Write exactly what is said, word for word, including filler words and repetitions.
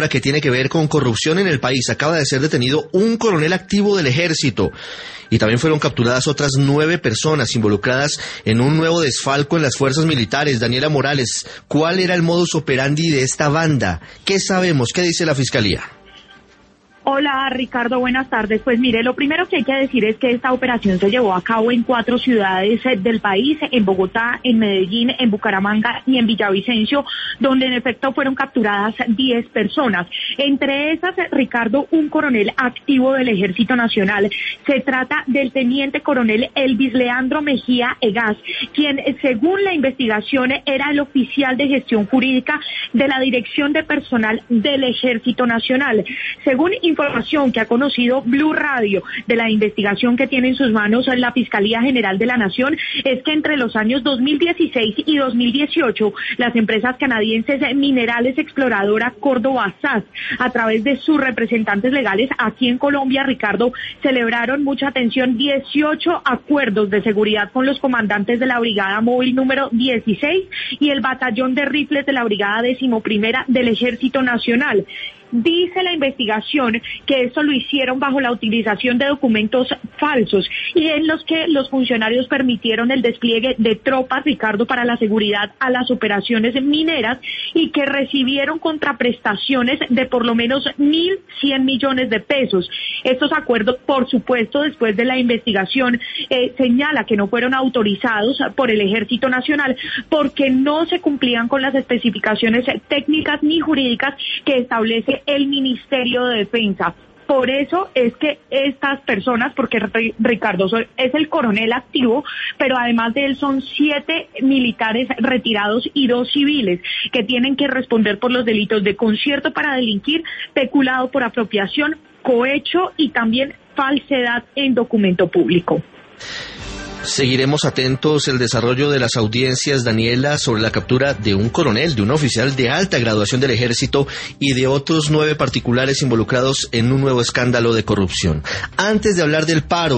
que tiene que ver con corrupción en el país. Acaba de ser detenido un coronel activo del ejército y también fueron capturadas otras nueve personas involucradas en un nuevo desfalco en las fuerzas militares. Daniela Morales, ¿cuál era el modus operandi de esta banda? ¿Qué sabemos? ¿Qué dice la Fiscalía? Hola Ricardo, buenas tardes. Pues mire, lo primero que hay que decir es que esta operación se llevó a cabo en cuatro ciudades del país, en Bogotá, en Medellín, en Bucaramanga y en Villavicencio, donde en efecto fueron capturadas diez personas. Entre esas, Ricardo, un coronel activo del Ejército Nacional. Se trata del teniente coronel Elvis Leandro Mejía Egas, quien según la investigación era el oficial de gestión jurídica de la Dirección de Personal del Ejército Nacional. Según información que ha conocido Blue Radio de la investigación que tiene en sus manos la Fiscalía General de la Nación, es que entre los años dos mil dieciséis y dos mil dieciocho, las empresas canadienses Minerales Exploradora Córdoba S A S, a través de sus representantes legales aquí en Colombia, Ricardo, celebraron, mucha atención, dieciocho acuerdos de seguridad con los comandantes de la Brigada Móvil número dieciséis y el Batallón de Rifles de la Brigada Decimoprimera del Ejército Nacional. Dice la investigación que esto lo hicieron bajo la utilización de documentos falsos y en los que los funcionarios permitieron el despliegue de tropas, Ricardo, para la seguridad a las operaciones mineras y que recibieron contraprestaciones de por lo menos mil cien millones de pesos. Estos acuerdos, por supuesto, después de la investigación, eh, señala que no fueron autorizados por el Ejército Nacional porque no se cumplían con las especificaciones técnicas ni jurídicas que establece el Ministerio de Defensa. Por eso es que estas personas, porque Ricardo es el coronel activo, pero además de él son siete militares retirados y dos civiles que tienen que responder por los delitos de concierto para delinquir, peculado por apropiación, cohecho y también falsedad en documento público. Seguiremos atentos el desarrollo de las audiencias, Daniela, sobre la captura de un coronel, de un oficial de alta graduación del ejército y de otros nueve particulares involucrados en un nuevo escándalo de corrupción. Antes de hablar del paro,